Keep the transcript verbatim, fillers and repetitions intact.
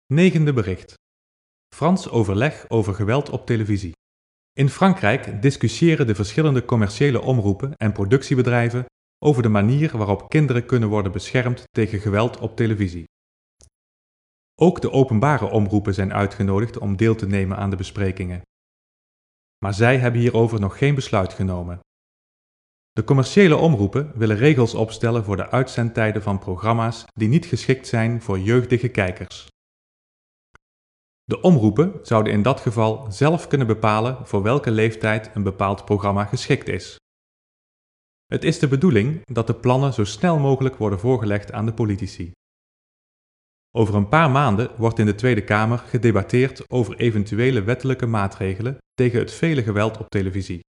Negende bericht. Frans overleg over geweld op televisie. In Frankrijk discussiëren de verschillende commerciële omroepen en productiebedrijven over de manier waarop kinderen kunnen worden beschermd tegen geweld op televisie. Ook de openbare omroepen zijn uitgenodigd om deel te nemen aan de besprekingen. Maar zij hebben hierover nog geen besluit genomen. De commerciële omroepen willen regels opstellen voor de uitzendtijden van programma's die niet geschikt zijn voor jeugdige kijkers. De omroepen zouden in dat geval zelf kunnen bepalen voor welke leeftijd een bepaald programma geschikt is. Het is de bedoeling dat de plannen zo snel mogelijk worden voorgelegd aan de politici. Over een paar maanden wordt in de Tweede Kamer gedebatteerd over eventuele wettelijke maatregelen tegen het vele geweld op televisie.